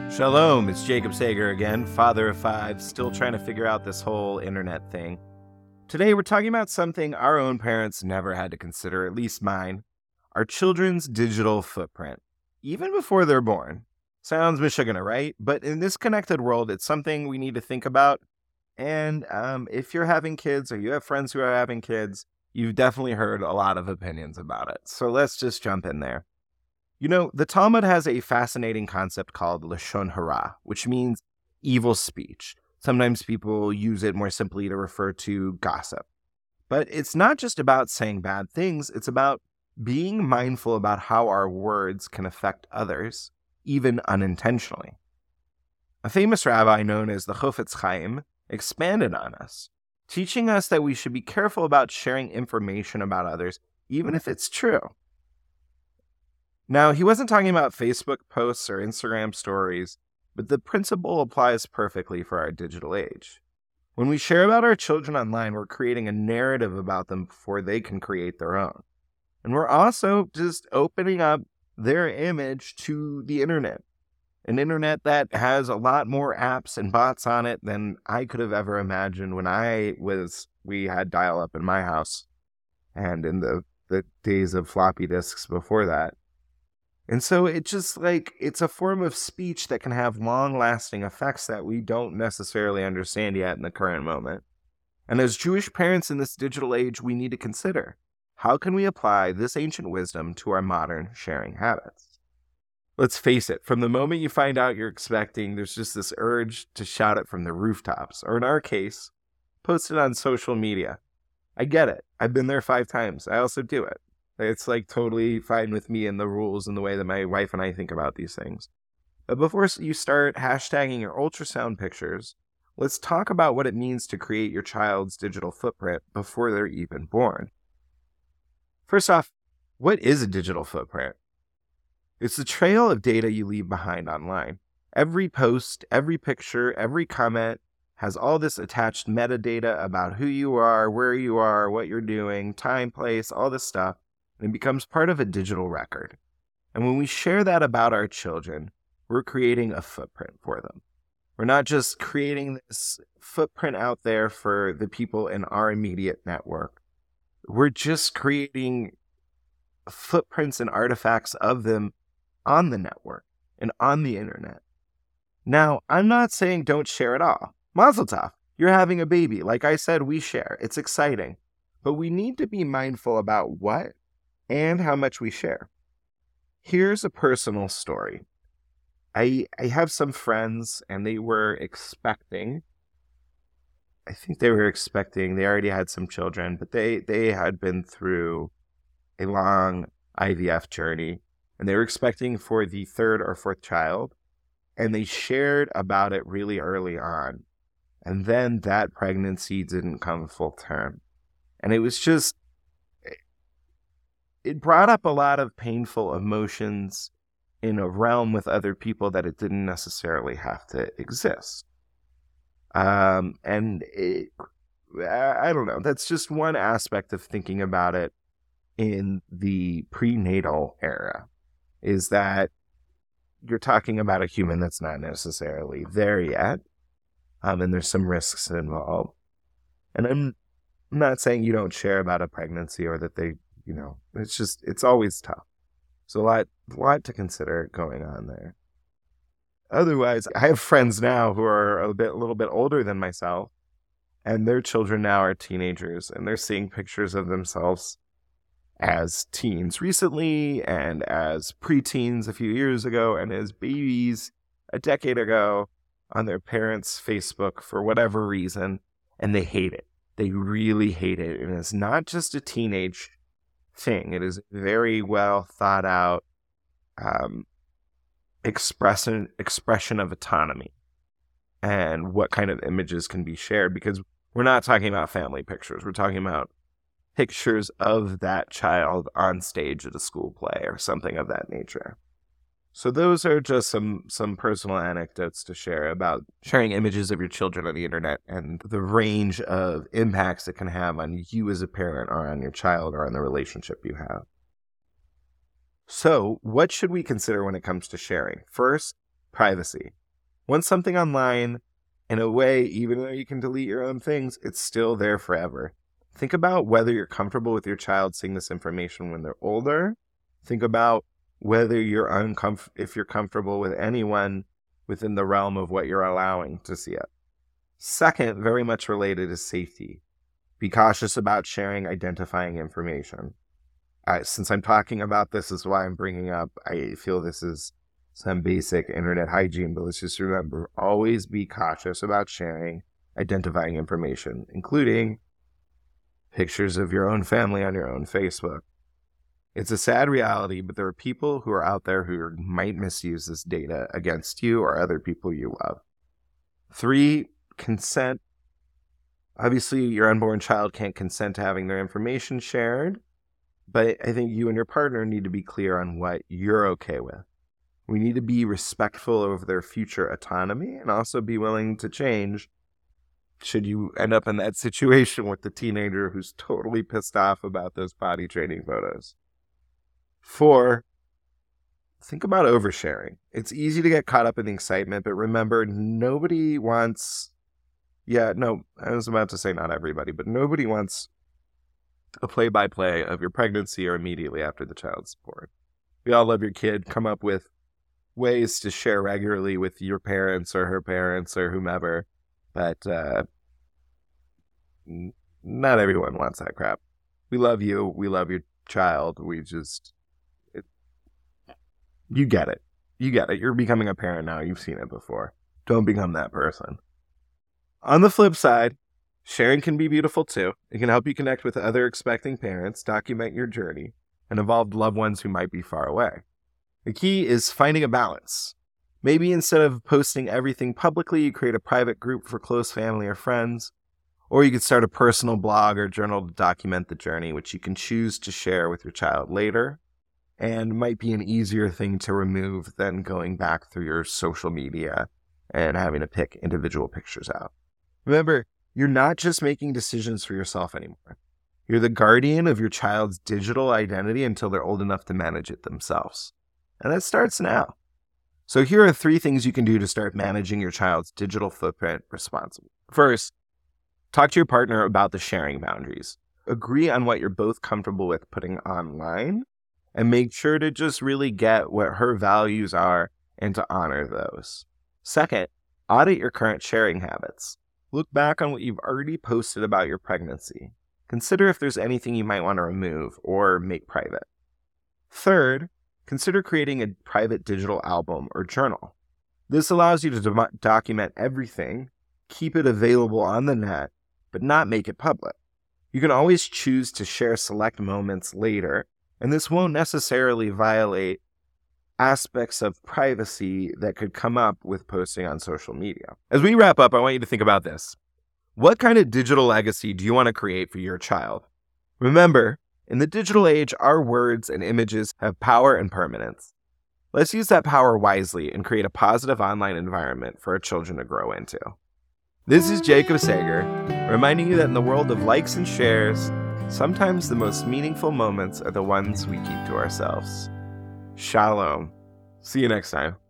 Shalom, it's Jacob Sager again, father of five, still trying to figure out this whole internet thing. Today we're talking about something our own parents never had to consider, at least mine, our children's digital footprint, even before they're born. Sounds Michigan, right? But in this connected world, it's something we need to think about. And if you're having kids or you have friends who are having kids, you've definitely heard a lot of opinions about it. So let's just jump in there. You know, the Talmud has a fascinating concept called Lashon Hara, which means evil speech. Sometimes people use it more simply to refer to gossip. But it's not just about saying bad things, it's about being mindful about how our words can affect others, even unintentionally. A famous rabbi known as the Chofetz Chaim expanded on us, teaching us that we should be careful about sharing information about others, even if it's true. Now, he wasn't talking about Facebook posts or Instagram stories, but the principle applies perfectly for our digital age. When we share about our children online, we're creating a narrative about them before they can create their own. And we're also just opening up their image to the internet, an internet that has a lot more apps and bots on it than I could have ever imagined when we had dial-up in my house and in the days of floppy disks before that. And so it's a form of speech that can have long-lasting effects that we don't necessarily understand yet in the current moment. And as Jewish parents in this digital age, we need to consider, how can we apply this ancient wisdom to our modern sharing habits? Let's face it, from the moment you find out you're expecting, there's just this urge to shout it from the rooftops, or in our case, post it on social media. I get it. I've been there 5 times. I also do it. It's totally fine with me and the rules and the way that my wife and I think about these things. But before you start hashtagging your ultrasound pictures, let's talk about what it means to create your child's digital footprint before they're even born. First off, what is a digital footprint? It's the trail of data you leave behind online. Every post, every picture, every comment has all this attached metadata about who you are, where you are, what you're doing, time, place, all this stuff. And it becomes part of a digital record. And when we share that about our children, we're creating a footprint for them. We're not just creating this footprint out there for the people in our immediate network. We're just creating footprints and artifacts of them on the network and on the internet. Now, I'm not saying don't share at all. Mazel tov, you're having a baby. Like I said, we share. It's exciting. But we need to be mindful about what and how much we share. Here's a personal story. I have some friends, and they already had some children, but they had been through a long IVF journey, and they were expecting for the 3rd or 4th child, and they shared about it really early on. And then that pregnancy didn't come full term. And it was just, it brought up a lot of painful emotions in a realm with other people that it didn't necessarily have to exist. I don't know. That's just one aspect of thinking about it in the prenatal era, is that you're talking about a human that's not necessarily there yet. And there's some risks involved. And I'm not saying you don't share about a pregnancy or that they, it's always tough. So a lot to consider going on there. Otherwise, I have friends now who are a little bit older than myself, and their children now are teenagers, and they're seeing pictures of themselves as teens recently, and as preteens a few years ago, and as babies a decade ago on their parents' Facebook for whatever reason, and they hate it. They really hate it, and it's not just a teenage thing. It is very well thought out expression of autonomy and what kind of images can be shared, because we're not talking about family pictures. We're talking about pictures of that child on stage at a school play or something of that nature. So those are just some personal anecdotes to share about sharing images of your children on the internet and the range of impacts it can have on you as a parent or on your child or on the relationship you have. So what should we consider when it comes to sharing? First, privacy. Once something online, in a way, even though you can delete your own things, it's still there forever. Think about whether you're comfortable with your child seeing this information when they're older. Think about whether if you're comfortable with anyone within the realm of what you're allowing to see it. Second, very much related, is safety. Be cautious about sharing identifying information. Since I'm talking about this is why I'm bringing up, I feel this is some basic internet hygiene, but let's just remember, always be cautious about sharing identifying information, including pictures of your own family on your own Facebook. It's a sad reality, but there are people who are out there who might misuse this data against you or other people you love. 3, consent. Obviously, your unborn child can't consent to having their information shared, but I think you and your partner need to be clear on what you're okay with. We need to be respectful of their future autonomy and also be willing to change should you end up in that situation with the teenager who's totally pissed off about those potty training photos. 4, think about oversharing. It's easy to get caught up in the excitement, but remember, nobody wants... I was about to say not everybody, but nobody wants a play-by-play of your pregnancy or immediately after the child's born. We all love your kid. Come up with ways to share regularly with your parents or her parents or whomever, but not everyone wants that crap. We love you. We love your child. You get it. You get it. You're becoming a parent now. You've seen it before. Don't become that person. On the flip side, sharing can be beautiful too. It can help you connect with other expecting parents, document your journey, and involve loved ones who might be far away. The key is finding a balance. Maybe instead of posting everything publicly, you create a private group for close family or friends, or you could start a personal blog or journal to document the journey, which you can choose to share with your child later, and might be an easier thing to remove than going back through your social media and having to pick individual pictures out. Remember, you're not just making decisions for yourself anymore. You're the guardian of your child's digital identity until they're old enough to manage it themselves. And that starts now. So here are 3 things you can do to start managing your child's digital footprint responsibly. First, talk to your partner about the sharing boundaries. Agree on what you're both comfortable with putting online, and make sure to just really get what her values are and to honor those. Second, audit your current sharing habits. Look back on what you've already posted about your pregnancy. Consider if there's anything you might want to remove or make private. Third, consider creating a private digital album or journal. This allows you to document everything, keep it available on the net, but not make it public. You can always choose to share select moments later, and this won't necessarily violate aspects of privacy that could come up with posting on social media. As we wrap up, I want you to think about this. What kind of digital legacy do you want to create for your child? Remember, in the digital age, our words and images have power and permanence. Let's use that power wisely and create a positive online environment for our children to grow into. This is Jacob Sager, reminding you that in the world of likes and shares, sometimes the most meaningful moments are the ones we keep to ourselves. Shalom. See you next time.